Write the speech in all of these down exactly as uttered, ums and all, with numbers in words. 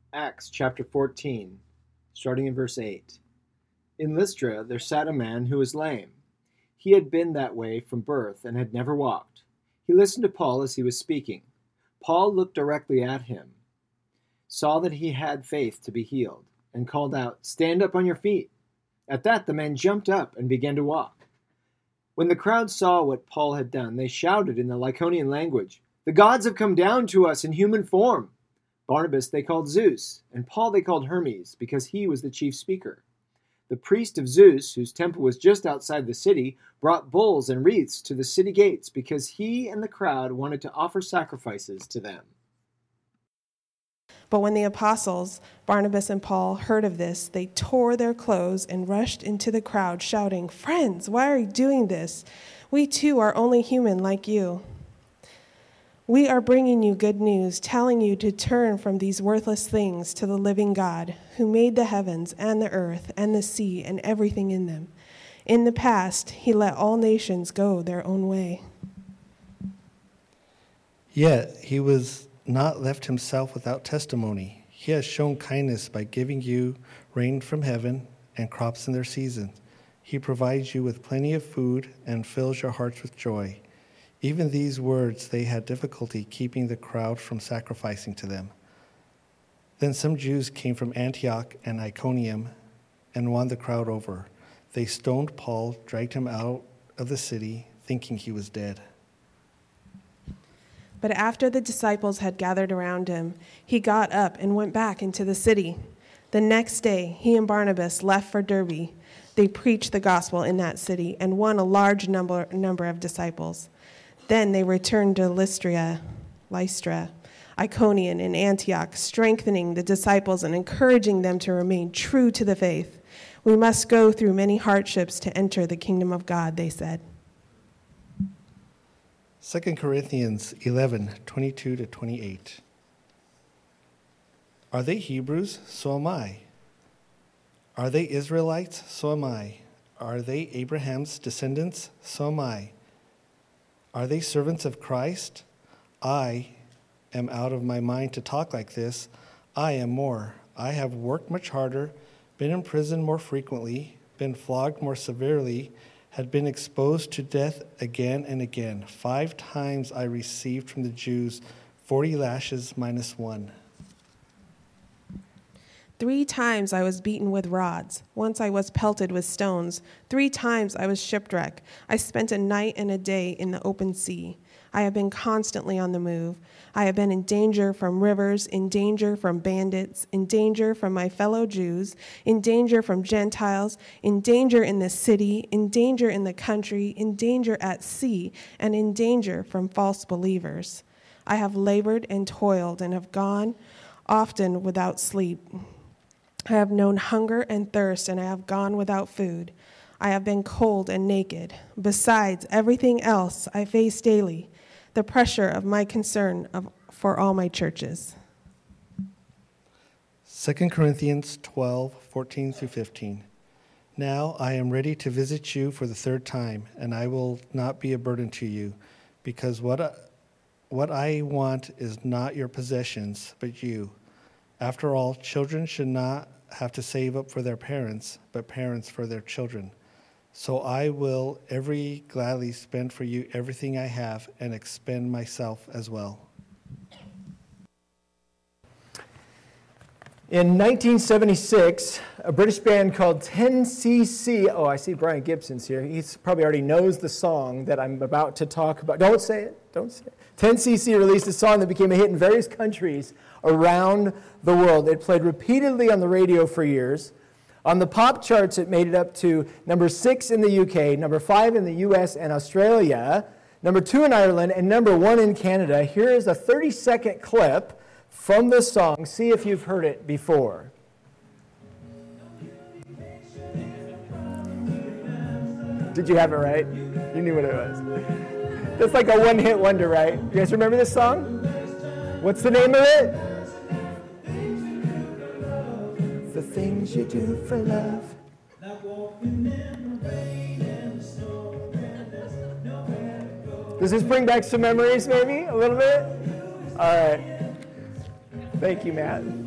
Acts chapter fourteen, starting in verse eight. In Lystra there sat a man who was lame. He had been that way from birth and had never walked. He listened to Paul as he was speaking. Paul looked directly at him, saw that he had faith to be healed, and called out, "Stand up on your feet." At that the man jumped up and began to walk. When the crowd saw what Paul had done, they shouted in the Lycaonian language, "The gods have come down to us in human form." Barnabas they called Zeus, and Paul they called Hermes, because he was the chief speaker. The priest of Zeus, whose temple was just outside the city, brought bulls and wreaths to the city gates because he and the crowd wanted to offer sacrifices to them. But when the apostles, Barnabas and Paul, heard of this, they tore their clothes and rushed into the crowd, shouting, "Friends, why are you doing this? We too are only human like you. We are bringing you good news, telling you to turn from these worthless things to the living God, who made the heavens and the earth and the sea and everything in them. In the past, he let all nations go their own way. Yet he was not left himself without testimony. He has shown kindness by giving you rain from heaven and crops in their season. He provides you with plenty of food and fills your hearts with joy." Even these words they had difficulty keeping the crowd from sacrificing to them. Then some Jews came from Antioch and Iconium and won the crowd over. They stoned Paul, dragged him out of the city, thinking he was dead. But after the disciples had gathered around him, he got up and went back into the city. The next day, he and Barnabas left for Derbe. They preached the gospel in that city and won a large number, number of disciples. Then they returned to Lystra, Lystra, Iconium, and Antioch, strengthening the disciples and encouraging them to remain true to the faith. "We must go through many hardships to enter the kingdom of God," they said. Second Corinthians eleven, twenty-two to twenty-eight. Are they Hebrews? So am I. Are they Israelites? So am I. Are they Abraham's descendants? So am I. Are they servants of Christ? I am out of my mind to talk like this. I am more. I have worked much harder, been in prison more frequently, been flogged more severely, had been exposed to death again and again. Five times I received from the Jews forty lashes minus one. Three times I was beaten with rods. Once I was pelted with stones. Three times I was shipwrecked. I spent a night and a day in the open sea. I have been constantly on the move. I have been in danger from rivers, in danger from bandits, in danger from my fellow Jews, in danger from Gentiles, in danger in the city, in danger in the country, in danger at sea, and in danger from false believers. I have labored and toiled and have gone often without sleep. I have known hunger and thirst, and I have gone without food. I have been cold and naked. Besides everything else I face daily, the pressure of my concern of, for all my churches. Second Corinthians twelve, fourteen through fifteen. Now I am ready to visit you for the third time, and I will not be a burden to you, because what I, what I want is not your possessions, but you. After all, children should not have to save up for their parents, but parents for their children. So I will every gladly spend for you everything I have and expend myself as well. In nineteen seventy-six, a British band called ten C C, oh, I see Brian Gibson's here. He probably already knows the song that I'm about to talk about. Don't say it. Don't say it. ten C C released a song that became a hit in various countries around the world. It played repeatedly on the radio for years. On the pop charts, it made it up to number six in the U K, number five in the U S and Australia, number two in Ireland, and number one in Canada. Here is a thirty-second clip from the song. See if you've heard it before. Did you have it right? You knew what it was. That's like a one-hit wonder, right? You guys remember this song? What's the name of it? The things you do for love. Does this bring back some memories, maybe? A little bit? All right. Thank you, Matt.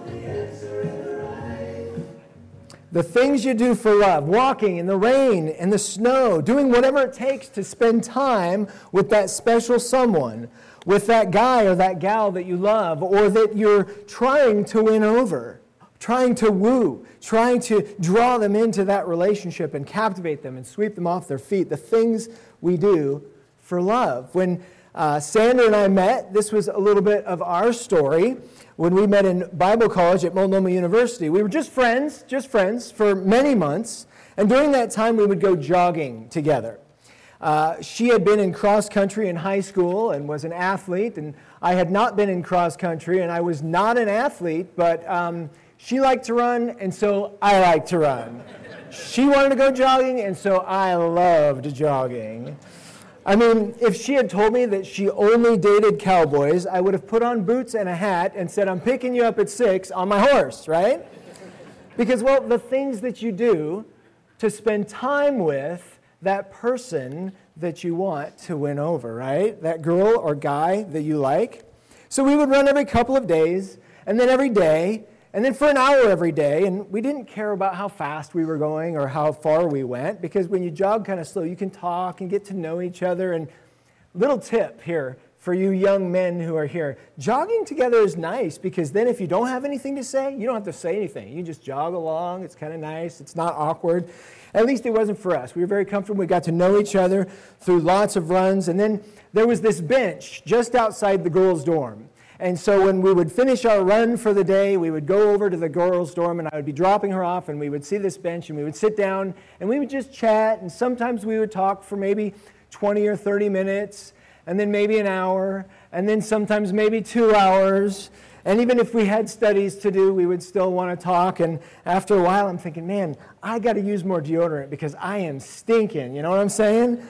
The things you do for love, walking in the rain and the snow, doing whatever it takes to spend time with that special someone, with that guy or that gal that you love or that you're trying to win over, trying to woo, trying to draw them into that relationship and captivate them and sweep them off their feet. The things we do for love. When uh, Sandra and I met, this was a little bit of our story. When we met in Bible college at Multnomah University, we were just friends, just friends for many months. And during that time, we would go jogging together. Uh, she had been in cross country in high school and was an athlete, and I had not been in cross country, and I was not an athlete, but um, she liked to run, and so I liked to run. She wanted to go jogging, and so I loved jogging. I mean, if she had told me that she only dated cowboys, I would have put on boots and a hat and said, I'm picking you up at six on my horse, right? Because, well, the things that you do to spend time with that person that you want to win over, right? That girl or guy that you like. So we would run every couple of days, and then every day, and then for an hour every day, and we didn't care about how fast we were going or how far we went, because when you jog kind of slow, you can talk and get to know each other. And little tip here for you young men who are here, jogging together is nice, because then if you don't have anything to say, you don't have to say anything. You just jog along. It's kind of nice. It's not awkward. At least it wasn't for us. We were very comfortable. We got to know each other through lots of runs. And then there was this bench just outside the girls' dorm. And so when we would finish our run for the day, we would go over to the girls' dorm, and I would be dropping her off, and we would see this bench, and we would sit down, and we would just chat, and sometimes we would talk for maybe twenty or thirty minutes, and then maybe an hour, and then sometimes maybe two hours. And even if we had studies to do, we would still want to talk. And after a while, I'm thinking, man, I got to use more deodorant because I am stinking. You know what I'm saying?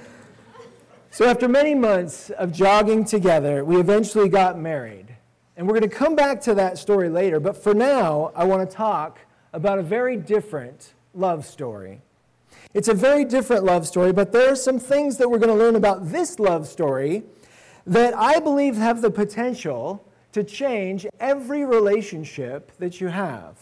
So after many months of jogging together, we eventually got married. And we're going to come back to that story later. But for now, I want to talk about a very different love story. It's a very different love story, but there are some things that we're going to learn about this love story that I believe have the potential to change every relationship that you have.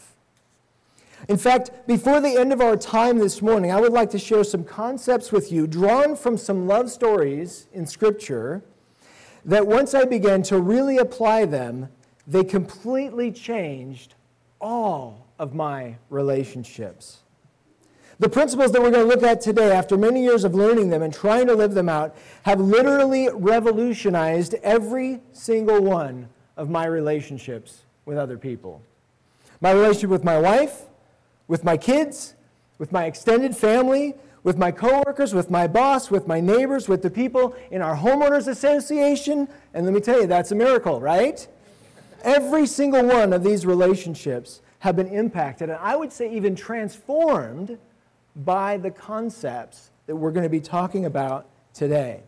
In fact, before the end of our time this morning, I would like to share some concepts with you drawn from some love stories in Scripture that once I began to really apply them, they completely changed all of my relationships. The principles that we're going to look at today, after many years of learning them and trying to live them out, have literally revolutionized every single one of my relationships with other people. My relationship with my wife, with my kids, with my extended family, with my coworkers, with my boss, with my neighbors, with the people in our homeowners association. And let me tell you, that's a miracle, right? Every single one of these relationships have been impacted, and I would say even transformed by the concepts that we're going to be talking about today.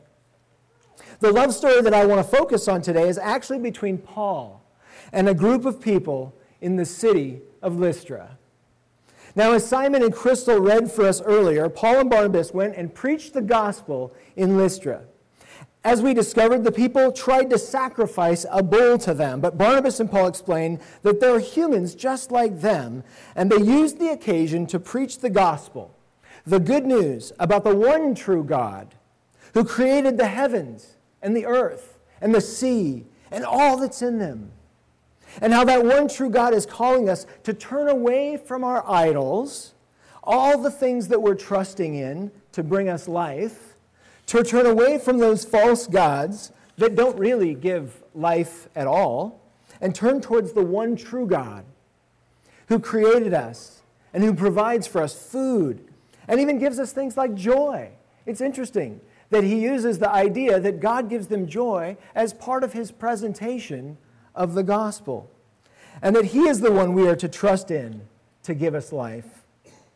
The love story that I want to focus on today is actually between Paul and a group of people in the city of Lystra. Now, as Simon and Crystal read for us earlier, Paul and Barnabas went and preached the gospel in Lystra. As we discovered, the people tried to sacrifice a bull to them, but Barnabas and Paul explained that they're humans just like them, and they used the occasion to preach the gospel, the good news about the one true God who created the heavens and the earth and the sea and all that's in them. And how that one true God is calling us to turn away from our idols, all the things that we're trusting in to bring us life, to turn away from those false gods that don't really give life at all, and turn towards the one true God who created us and who provides for us food and even gives us things like joy. It's interesting that he uses the idea that God gives them joy as part of his presentation of the gospel, and that he is the one we are to trust in to give us life.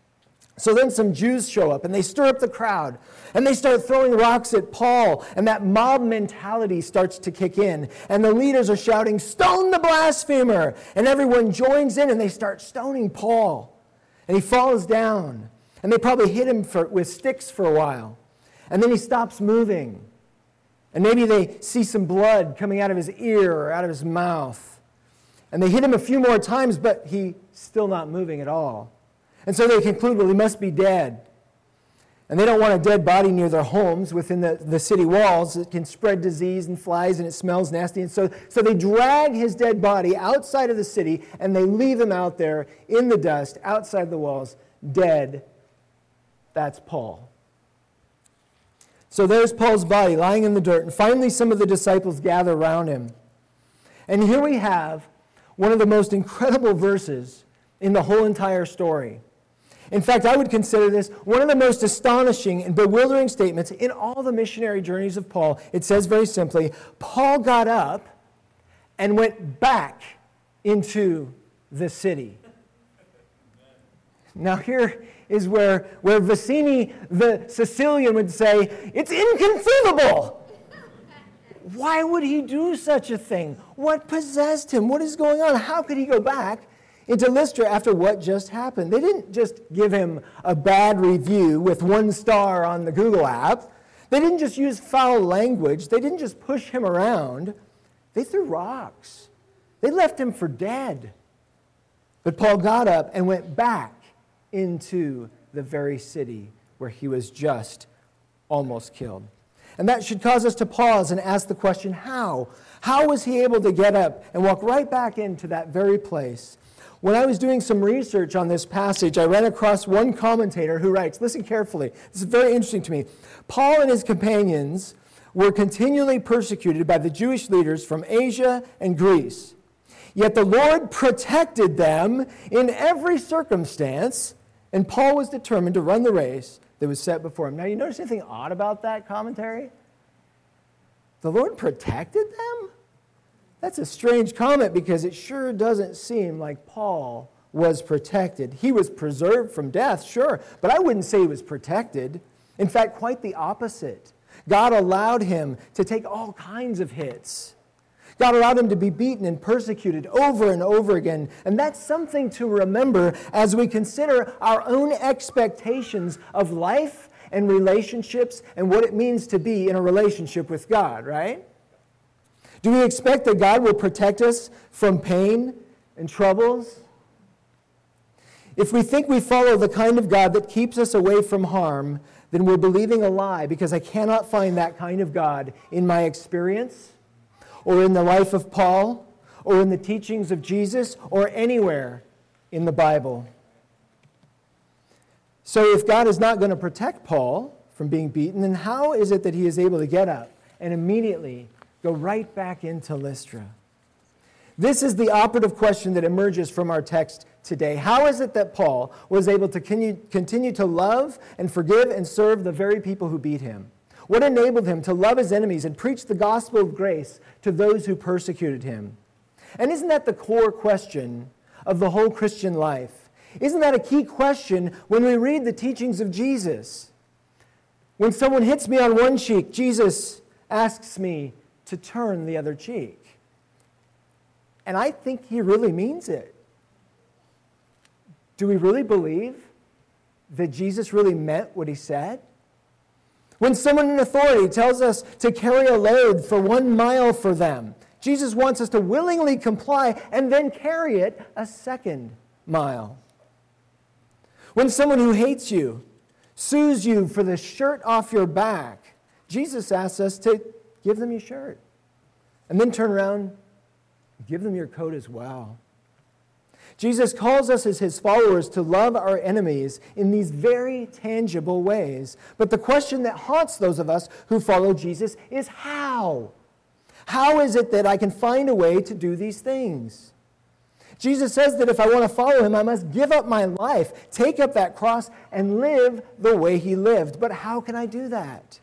So then some Jews show up, and they stir up the crowd, and they start throwing rocks at Paul, and that mob mentality starts to kick in, and the leaders are shouting, "Stone the blasphemer!" And everyone joins in, and they start stoning Paul, and he falls down, and they probably hit him for, with sticks for a while, and then he stops moving. And maybe they see some blood coming out of his ear or out of his mouth. And they hit him a few more times, but he's still not moving at all. And so they conclude, well, he must be dead. And they don't want a dead body near their homes within the, the city walls. It can spread disease and flies, and it smells nasty. And so, so they drag his dead body outside of the city, and they leave him out there in the dust, outside the walls, dead. That's Paul. So there's Paul's body lying in the dirt, and finally some of the disciples gather around him. And here we have one of the most incredible verses in the whole entire story. In fact, I would consider this one of the most astonishing and bewildering statements in all the missionary journeys of Paul. It says very simply, Paul got up and went back into the city. Now here is where, where Vicini the Sicilian would say, it's inconceivable. Why would he do such a thing? What possessed him? What is going on? How could he go back into Lystra after what just happened? They didn't just give him a bad review with one star on the Google app. They didn't just use foul language. They didn't just push him around. They threw rocks. They left him for dead. But Paul got up and went back into the very city where he was just almost killed. And that should cause us to pause and ask the question, how? How was he able to get up and walk right back into that very place? When I was doing some research on this passage, I ran across one commentator who writes, listen carefully, this is very interesting to me. Paul and his companions were continually persecuted by the Jewish leaders from Asia and Greece. Yet the Lord protected them in every circumstance, and Paul was determined to run the race that was set before him. Now, you notice anything odd about that commentary? The Lord protected them? That's a strange comment because it sure doesn't seem like Paul was protected. He was preserved from death, sure, but I wouldn't say he was protected. In fact, quite the opposite. God allowed him to take all kinds of hits. God allowed him to be beaten and persecuted over and over again. And that's something to remember as we consider our own expectations of life and relationships and what it means to be in a relationship with God, right? Do we expect that God will protect us from pain and troubles? If we think we follow the kind of God that keeps us away from harm, then we're believing a lie, because I cannot find that kind of God in my experience, or in the life of Paul, or in the teachings of Jesus, or anywhere in the Bible. So if God is not going to protect Paul from being beaten, then how is it that he is able to get up and immediately go right back into Lystra? This is the operative question that emerges from our text today. How is it that Paul was able to continue to love and forgive and serve the very people who beat him? What enabled him to love his enemies and preach the gospel of grace to those who persecuted him? And isn't that the core question of the whole Christian life? Isn't that a key question when we read the teachings of Jesus? When someone hits me on one cheek, Jesus asks me to turn the other cheek. And I think he really means it. Do we really believe that Jesus really meant what he said? When someone in authority tells us to carry a load for one mile for them, Jesus wants us to willingly comply and then carry it a second mile. When someone who hates you sues you for the shirt off your back, Jesus asks us to give them your shirt and then turn around and give them your coat as well. Jesus calls us as his followers to love our enemies in these very tangible ways. But the question that haunts those of us who follow Jesus is how? How is it that I can find a way to do these things? Jesus says that if I want to follow him, I must give up my life, take up that cross, and live the way he lived. But how can I do that?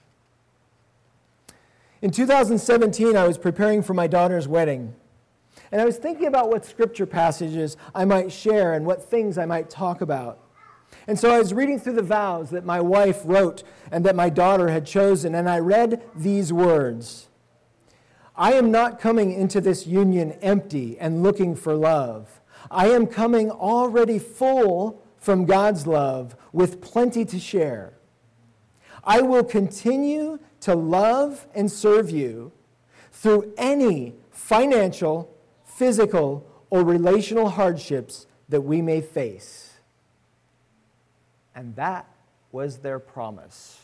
In two thousand seventeen, I was preparing for my daughter's wedding. And I was thinking about what scripture passages I might share and what things I might talk about. And so I was reading through the vows that my wife wrote and that my daughter had chosen, and I read these words. I am not coming into this union empty and looking for love. I am coming already full from God's love with plenty to share. I will continue to love and serve you through any financial, physical, or relational hardships that we may face. And that was their promise.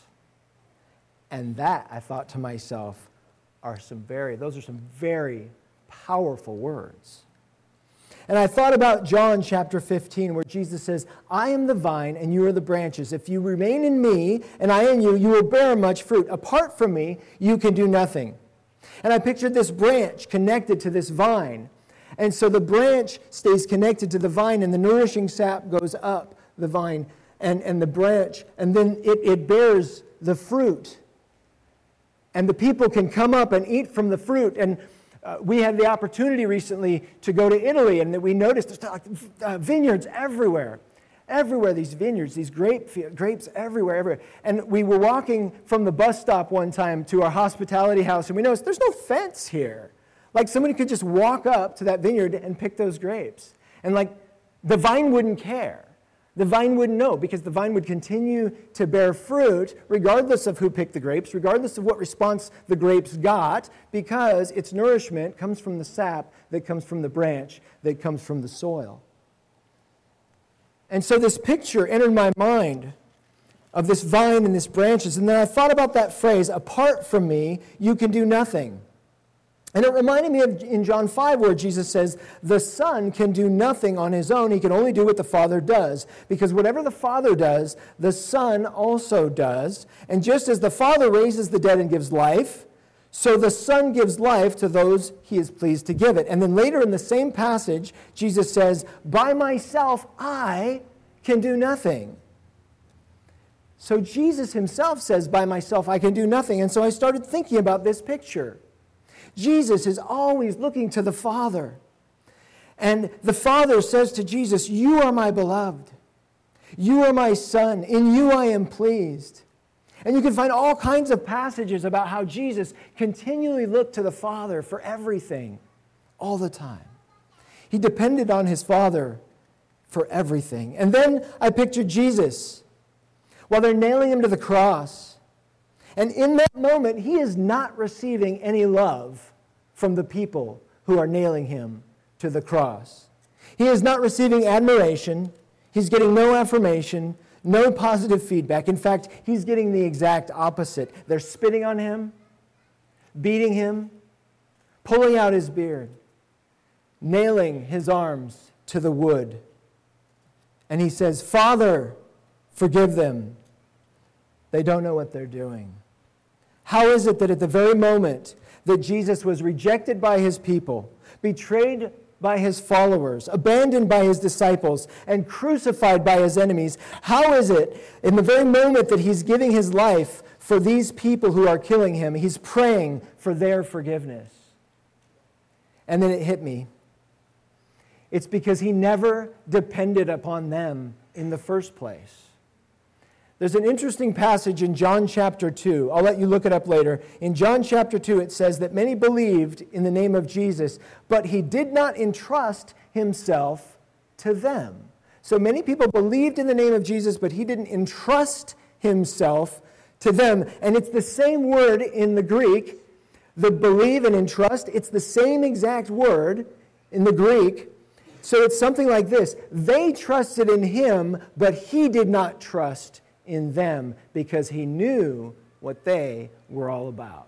And that, I thought to myself, are some very, those are some very powerful words. And I thought about John chapter fifteen, where Jesus says, I am the vine and you are the branches. If you remain in me and I in you, you will bear much fruit. Apart from me, you can do nothing. And I pictured this branch connected to this vine. And so the branch stays connected to the vine, and the nourishing sap goes up the vine and, and the branch, and then it, it bears the fruit. And the people can come up and eat from the fruit. And uh, we had the opportunity recently to go to Italy, and we noticed there's like, uh, vineyards everywhere. Everywhere, these vineyards, these grape grapes everywhere, everywhere. And we were walking from the bus stop one time to our hospitality house, and we noticed there's no fence here. Like somebody could just walk up to that vineyard and pick those grapes. And like the vine wouldn't care. The vine wouldn't know, because the vine would continue to bear fruit regardless of who picked the grapes, regardless of what response the grapes got, because its nourishment comes from the sap that comes from the branch, that comes from the soil. And so this picture entered my mind of this vine and these branches, and then I thought about that phrase, apart from me, you can do nothing. And it reminded me of in John five, where Jesus says, the Son can do nothing on his own. He can only do what the Father does. Because whatever the Father does, the Son also does. And just as the Father raises the dead and gives life, so the Son gives life to those he is pleased to give it. And then later in the same passage, Jesus says, by myself, I can do nothing. So Jesus himself says, by myself, I can do nothing. And so I started thinking about this picture. Jesus is always looking to the Father. And the Father says to Jesus, you are my beloved. You are my Son. In you I am pleased. And you can find all kinds of passages about how Jesus continually looked to the Father for everything, all the time. He depended on his Father for everything. And then I pictured Jesus while they're nailing him to the cross. And in that moment, he is not receiving any love from the people who are nailing him to the cross. He is not receiving admiration. He's getting no affirmation, no positive feedback. In fact, he's getting the exact opposite. They're spitting on him, beating him, pulling out his beard, nailing his arms to the wood. And he says, Father, forgive them. They don't know what they're doing. How is it that at the very moment that Jesus was rejected by his people, betrayed by his followers, abandoned by his disciples, and crucified by his enemies, how is it in the very moment that he's giving his life for these people who are killing him, he's praying for their forgiveness? And then it hit me. It's because he never depended upon them in the first place. There's an interesting passage in John chapter two. I'll let you look it up later. In John chapter two, it says that many believed in the name of Jesus, but he did not entrust himself to them. So many people believed in the name of Jesus, but he didn't entrust himself to them. And it's the same word in the Greek, the believe and entrust. It's the same exact word in the Greek. So it's something like this. They trusted in him, but he did not trust in them because he knew what they were all about.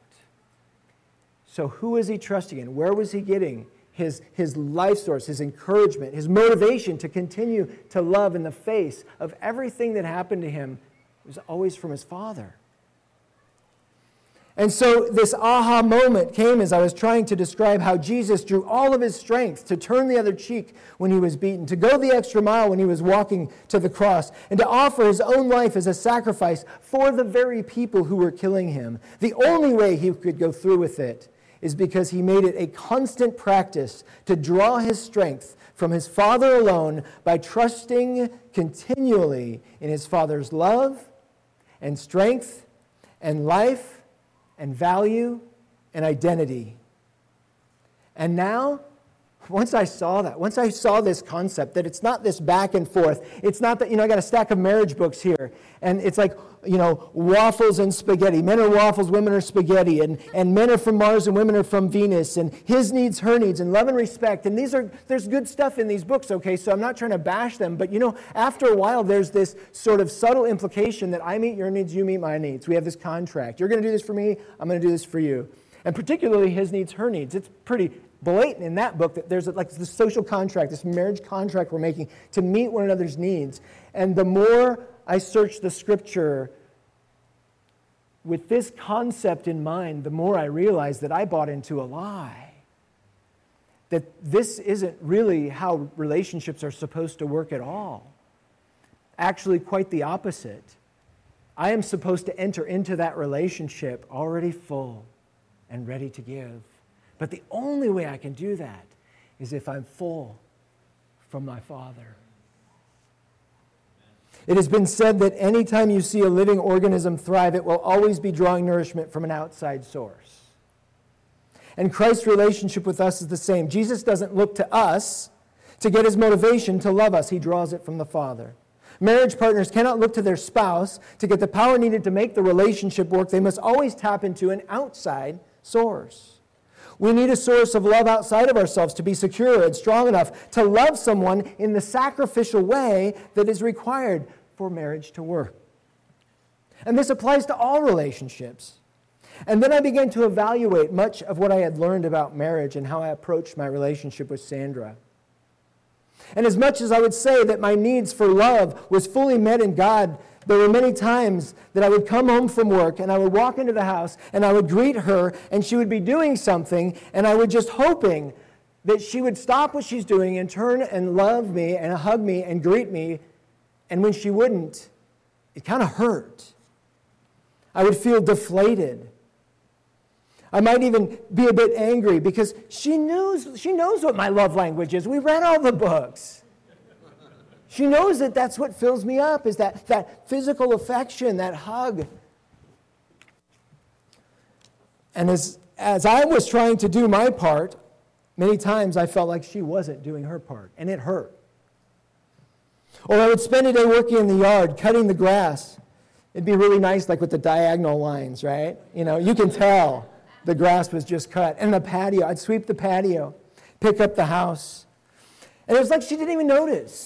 So who is he trusting in? Where was he getting his, his life source, his encouragement, his motivation to continue to love in the face of everything that happened to him? It was always from his Father. And so this aha moment came as I was trying to describe how Jesus drew all of his strength to turn the other cheek when he was beaten, to go the extra mile when he was walking to the cross, and to offer his own life as a sacrifice for the very people who were killing him. The only way he could go through with it is because he made it a constant practice to draw his strength from his Father alone by trusting continually in his Father's love and strength and life and value and identity. And now, Once I saw that, once I saw this concept, that it's not this back and forth. It's not that, you know, I got a stack of marriage books here, and it's like, you know, waffles and spaghetti. Men are waffles, women are spaghetti, and, and men are from Mars and women are from Venus, and his needs, her needs, and love and respect. And these are, there's good stuff in these books, okay, so I'm not trying to bash them, but, you know, after a while, there's this sort of subtle implication that I meet your needs, you meet my needs. We have this contract. You're going to do this for me, I'm going to do this for you. And particularly his needs, her needs. It's pretty blatant in that book that there's like this social contract, this marriage contract we're making to meet one another's needs. And the more I search the scripture with this concept in mind, the more I realize that I bought into a lie. That this isn't really how relationships are supposed to work at all. Actually, quite the opposite. I am supposed to enter into that relationship already full and ready to give. But the only way I can do that is if I'm full from my Father. It has been said that anytime you see a living organism thrive, it will always be drawing nourishment from an outside source. And Christ's relationship with us is the same. Jesus doesn't look to us to get his motivation to love us. He draws it from the Father. Marriage partners cannot look to their spouse to get the power needed to make the relationship work. They must always tap into an outside source. We need a source of love outside of ourselves to be secure and strong enough to love someone in the sacrificial way that is required for marriage to work. And this applies to all relationships. And then I began to evaluate much of what I had learned about marriage and how I approached my relationship with Sandra. And as much as I would say that my needs for love was fully met in God, there were many times that I would come home from work and I would walk into the house and I would greet her and she would be doing something and I would just hoping that she would stop what she's doing and turn and love me and hug me and greet me. And when she wouldn't, it kind of hurt. I would feel deflated. I might even be a bit angry because she knows, she knows what my love language is. We read all the books. She knows that that's what fills me up, is that, that physical affection, that hug. And as, as I was trying to do my part, many times I felt like she wasn't doing her part, and it hurt. Or I would spend a day working in the yard, cutting the grass. It'd be really nice, like with the diagonal lines, right? You know, you can tell the grass was just cut. And the patio, I'd sweep the patio, pick up the house. And it was like she didn't even notice.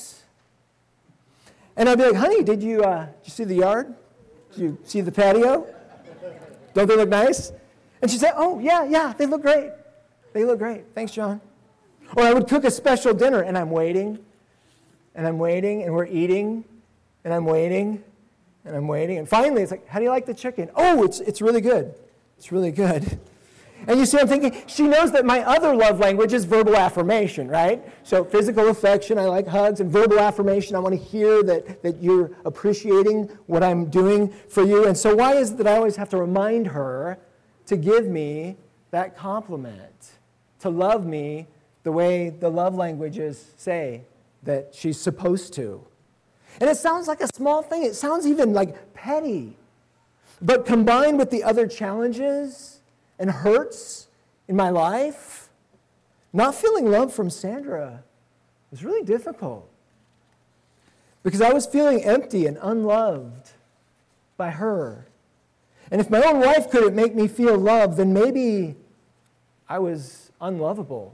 And I'd be like, honey, did you, uh, did you see the yard? Did you see the patio? Don't they look nice? And she said, oh, yeah, yeah, they look great. They look great. Thanks, John. Or I would cook a special dinner, and I'm waiting, and I'm waiting, and we're eating, and I'm waiting, and I'm waiting. And finally, it's like, how do you like the chicken? Oh, it's it's really good. It's really good. And you see, I'm thinking, she knows that my other love language is verbal affirmation, right? So physical affection, I like hugs, and verbal affirmation, I want to hear that, that you're appreciating what I'm doing for you. And so why is it that I always have to remind her to give me that compliment, to love me the way the love languages say that she's supposed to? And it sounds like a small thing. It sounds even like petty. But combined with the other challenges and hurts in my life, not feeling love from Sandra was really difficult. Because I was feeling empty and unloved by her. And if my own wife couldn't make me feel loved, then maybe I was unlovable.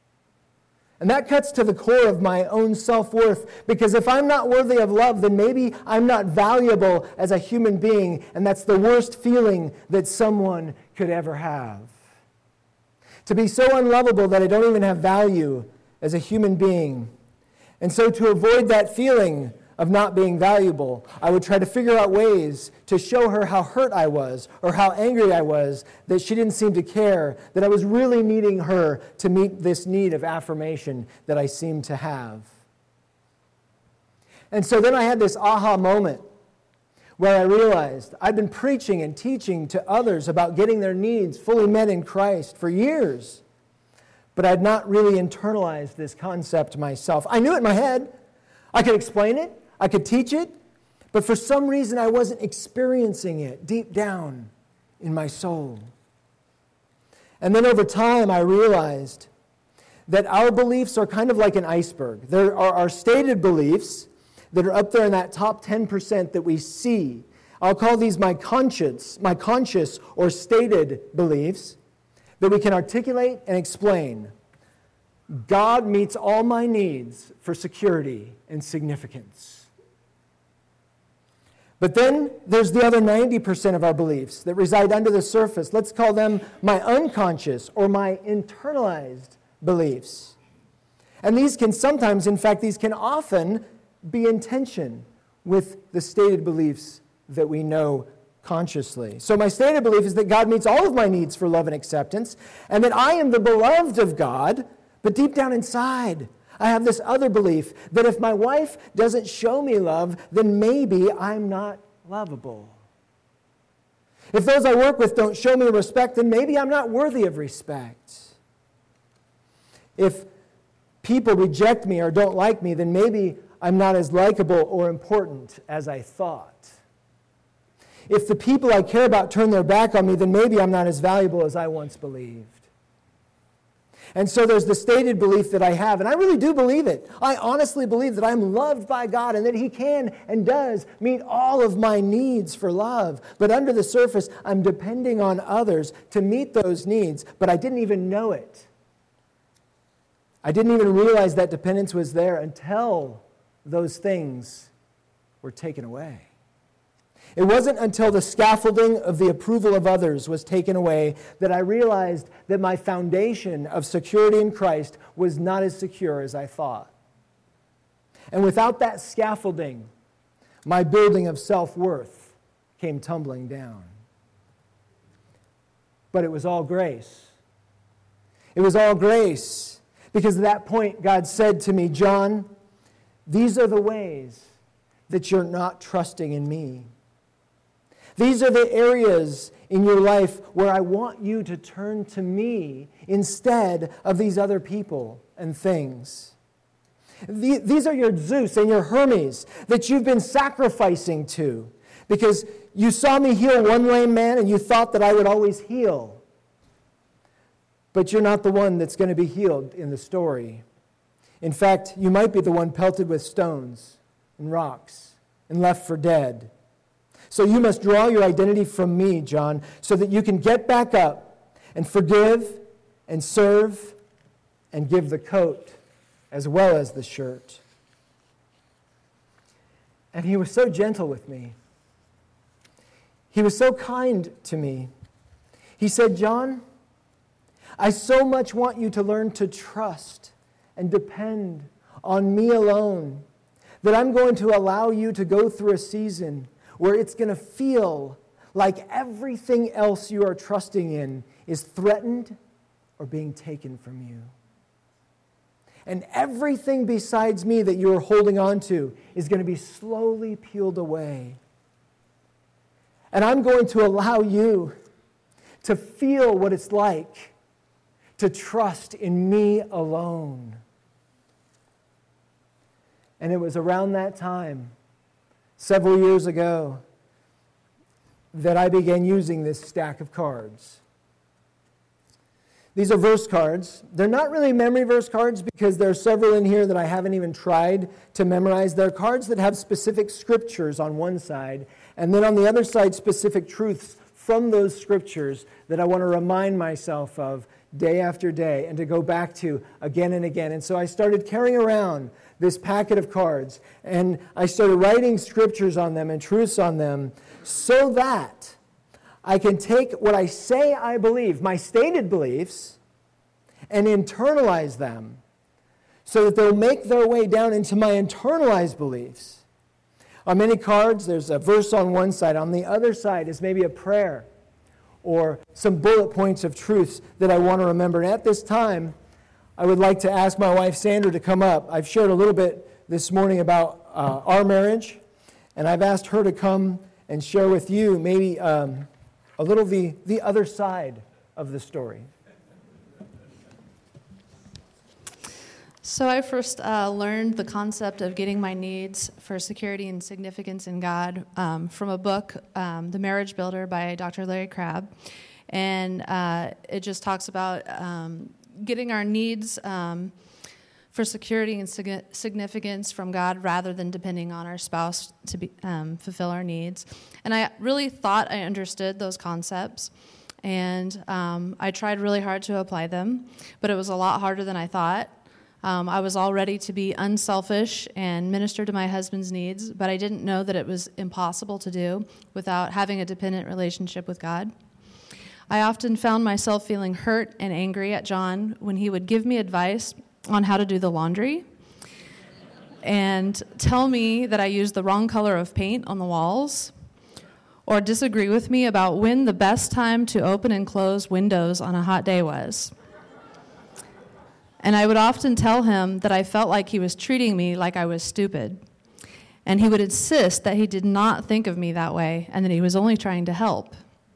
And that cuts to the core of my own self-worth, because if I'm not worthy of love, then maybe I'm not valuable as a human being, and that's the worst feeling that someone could ever have. To be so unlovable that I don't even have value as a human being. And so to avoid that feeling of not being valuable, I would try to figure out ways to show her how hurt I was or how angry I was, that she didn't seem to care, that I was really needing her to meet this need of affirmation that I seemed to have. And so then I had this aha moment where I realized I'd been preaching and teaching to others about getting their needs fully met in Christ for years, but I'd not really internalized this concept myself. I knew it in my head. I could explain it. I could teach it, but for some reason I wasn't experiencing it deep down in my soul. And then over time I realized that our beliefs are kind of like an iceberg. There are our stated beliefs that are up there in that top ten percent that we see. I'll call these my conscious, my conscious or stated beliefs that we can articulate and explain. God meets all my needs for security and significance. But then there's the other ninety percent of our beliefs that reside under the surface. Let's call them my unconscious or my internalized beliefs. And these can sometimes, in fact, these can often be in tension with the stated beliefs that we know consciously. So my stated belief is that God meets all of my needs for love and acceptance, and that I am the beloved of God, but deep down inside, I have this other belief that if my wife doesn't show me love, then maybe I'm not lovable. If those I work with don't show me respect, then maybe I'm not worthy of respect. If people reject me or don't like me, then maybe I'm not as likable or important as I thought. If the people I care about turn their back on me, then maybe I'm not as valuable as I once believed. And so there's the stated belief that I have, and I really do believe it. I honestly believe that I'm loved by God and that He can and does meet all of my needs for love. But under the surface, I'm depending on others to meet those needs, but I didn't even know it. I didn't even realize that dependence was there until those things were taken away. It wasn't until the scaffolding of the approval of others was taken away that I realized that my foundation of security in Christ was not as secure as I thought. And without that scaffolding, my building of self-worth came tumbling down. But it was all grace. It was all grace. Because at that point, God said to me, John, these are the ways that you're not trusting in me. These are the areas in your life where I want you to turn to me instead of these other people and things. These are your Zeus and your Hermes that you've been sacrificing to because you saw me heal one lame man and you thought that I would always heal. But you're not the one that's going to be healed in the story. In fact, you might be the one pelted with stones and rocks and left for dead. So you must draw your identity from me, John, so that you can get back up and forgive and serve and give the coat as well as the shirt. And he was so gentle with me. He was so kind to me. He said, John, I so much want you to learn to trust and depend on me alone that I'm going to allow you to go through a season where it's going to feel like everything else you are trusting in is threatened or being taken from you. And everything besides me that you are holding on to is going to be slowly peeled away. And I'm going to allow you to feel what it's like to trust in me alone. And it was around that time, several years ago, that I began using this stack of cards. These are verse cards. They're not really memory verse cards because there are several in here that I haven't even tried to memorize. They're cards that have specific scriptures on one side, and then on the other side, specific truths from those scriptures that I want to remind myself of day after day and to go back to again and again. And so I started carrying around this packet of cards, and I started writing scriptures on them and truths on them so that I can take what I say I believe, my stated beliefs, and internalize them so that they'll make their way down into my internalized beliefs. On many cards, there's a verse on one side. On the other side is maybe a prayer or some bullet points of truths that I want to remember. And at this time, I would like to ask my wife, Sandra, to come up. I've shared a little bit this morning about uh, our marriage, and I've asked her to come and share with you maybe um, a little the, the other side of the story. So I first uh, learned the concept of getting my needs for security and significance in God um, from a book, um, The Marriage Builder by Doctor Larry Crabb. And uh, it just talks about... Um, getting our needs um, for security and sig- significance from God rather than depending on our spouse to be, um, fulfill our needs. And I really thought I understood those concepts, and um, I tried really hard to apply them, but it was a lot harder than I thought. Um, I was all ready to be unselfish and minister to my husband's needs, but I didn't know that it was impossible to do without having a dependent relationship with God. I often found myself feeling hurt and angry at John when he would give me advice on how to do the laundry and tell me that I used the wrong color of paint on the walls, or disagree with me about when the best time to open and close windows on a hot day was. And I would often tell him that I felt like he was treating me like I was stupid. And he would insist that he did not think of me that way and that he was only trying to help.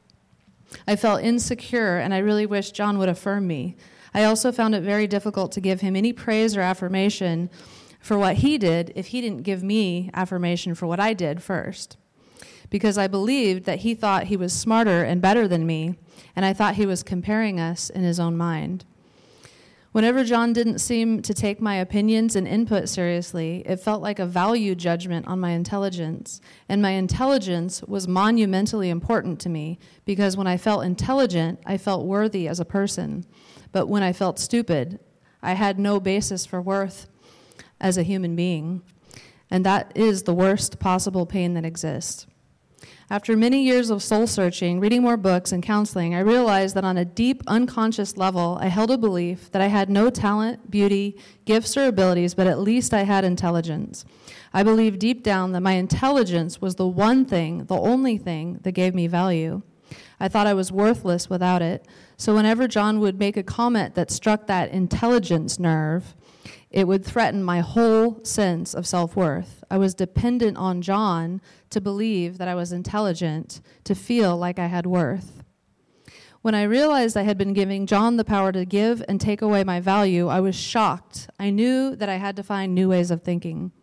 I felt insecure, and I really wished John would affirm me. I also found it very difficult to give him any praise or affirmation for what he did if he didn't give me affirmation for what I did first. Because I believed that he thought he was smarter and better than me, and I thought he was comparing us in his own mind. Whenever John didn't seem to take my opinions and input seriously, it felt like a value judgment on my intelligence. And my intelligence was monumentally important to me because when I felt intelligent, I felt worthy as a person. But when I felt stupid, I had no basis for worth as a human being. And that is the worst possible pain that exists. After many years of soul-searching, reading more books, and counseling, I realized that on a deep, unconscious level, I held a belief that I had no talent, beauty, gifts, or abilities, but at least I had intelligence. I believed deep down that my intelligence was the one thing, the only thing, that gave me value. I thought I was worthless without it, so whenever John would make a comment that struck that intelligence nerve, it would threaten my whole sense of self-worth. I was dependent on John to believe that I was intelligent, to feel like I had worth. When I realized I had been giving John the power to give and take away my value, I was shocked. I knew that I had to find new ways of thinking.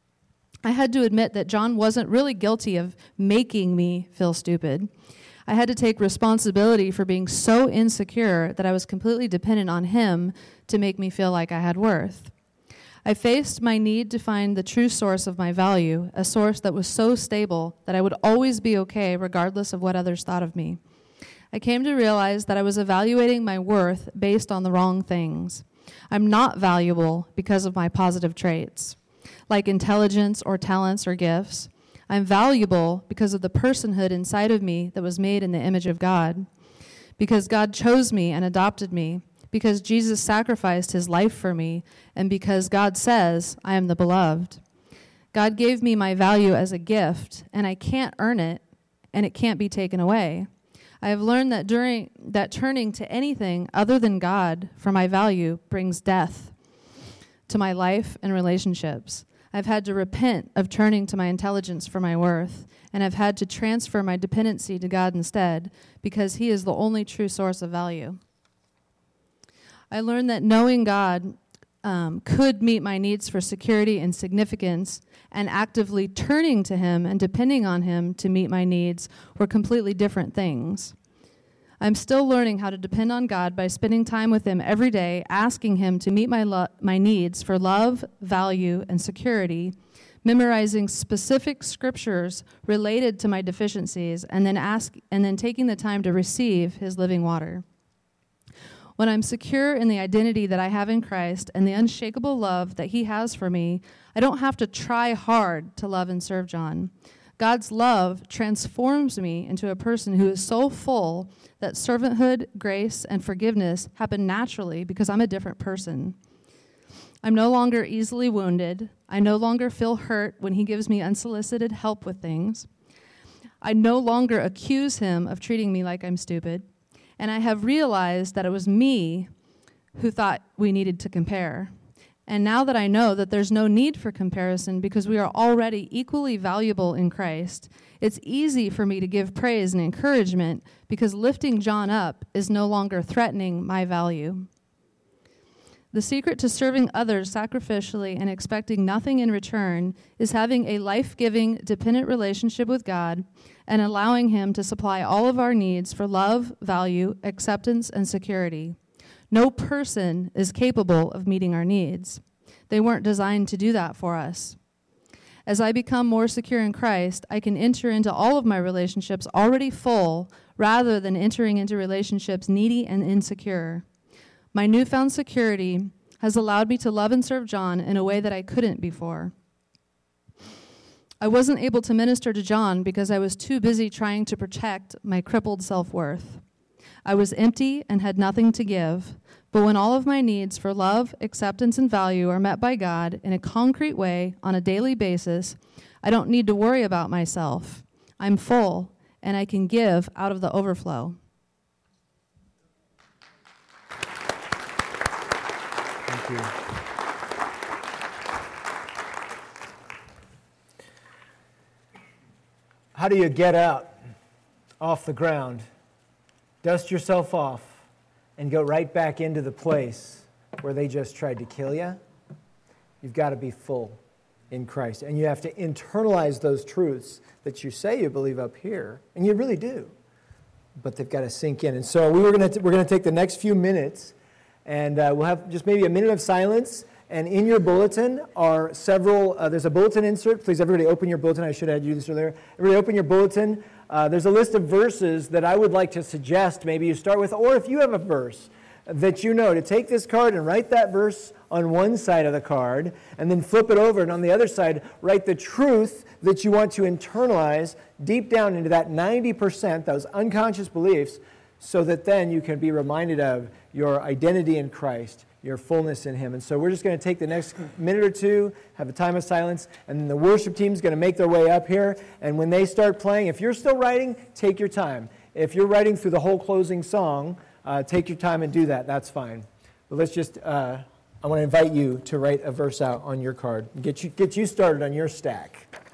I had to admit that John wasn't really guilty of making me feel stupid. I had to take responsibility for being so insecure that I was completely dependent on him to make me feel like I had worth. I faced my need to find the true source of my value, a source that was so stable that I would always be okay regardless of what others thought of me. I came to realize that I was evaluating my worth based on the wrong things. I'm not valuable because of my positive traits, like intelligence or talents or gifts. I'm valuable because of the personhood inside of me that was made in the image of God, because God chose me and adopted me, because Jesus sacrificed his life for me, and because God says, I am the beloved. God gave me my value as a gift, and I can't earn it, and it can't be taken away. I have learned that during that turning to anything other than God for my value brings death to my life and relationships. I've had to repent of turning to my intelligence for my worth, and I've had to transfer my dependency to God instead, because he is the only true source of value. I learned that knowing God um, could meet my needs for security and significance, and actively turning to him and depending on him to meet my needs were completely different things. I'm still learning how to depend on God by spending time with him every day, asking him to meet my lo- my needs for love, value, and security, memorizing specific scriptures related to my deficiencies, and then ask and then taking the time to receive his living water. When I'm secure in the identity that I have in Christ and the unshakable love that he has for me, I don't have to try hard to love and serve John. God's love transforms me into a person who is so full that servanthood, grace, and forgiveness happen naturally because I'm a different person. I'm no longer easily wounded. I no longer feel hurt when he gives me unsolicited help with things. I no longer accuse him of treating me like I'm stupid. And I have realized that it was me who thought we needed to compare. And now that I know that there's no need for comparison because we are already equally valuable in Christ, it's easy for me to give praise and encouragement because lifting John up is no longer threatening my value. The secret to serving others sacrificially and expecting nothing in return is having a life-giving, dependent relationship with God and allowing him to supply all of our needs for love, value, acceptance, and security. No person is capable of meeting our needs. They weren't designed to do that for us. As I become more secure in Christ, I can enter into all of my relationships already full rather than entering into relationships needy and insecure. My newfound security has allowed me to love and serve John in a way that I couldn't before. I wasn't able to minister to John because I was too busy trying to protect my crippled self-worth. I was empty and had nothing to give, but when all of my needs for love, acceptance, and value are met by God in a concrete way on a daily basis, I don't need to worry about myself. I'm full, and I can give out of the overflow. Thank you. How do you get up off the ground, dust yourself off, and go right back into the place where they just tried to kill you? You've got to be full in Christ. And you have to internalize those truths that you say you believe up here, and you really do. But they've got to sink in. And so we were going to we're going to take the next few minutes, and uh, we'll have just maybe a minute of silence. And in your bulletin are several, uh, there's a bulletin insert. Please, everybody open your bulletin. I should have had you do this earlier. Everybody open your bulletin. Uh, there's a list of verses that I would like to suggest maybe you start with, or if you have a verse that you know, to take this card and write that verse on one side of the card, and then flip it over, and on the other side, write the truth that you want to internalize deep down into that ninety percent, those unconscious beliefs, so that then you can be reminded of your identity in Christ, your fullness in Him. And so we're just going to take the next minute or two, have a time of silence, and then the worship team is going to make their way up here. And when they start playing, if you're still writing, take your time. If you're writing through the whole closing song, uh, take your time and do that. That's fine. But let's just, uh, I want to invite you to write a verse out on your card. Get you, get you started on your stack.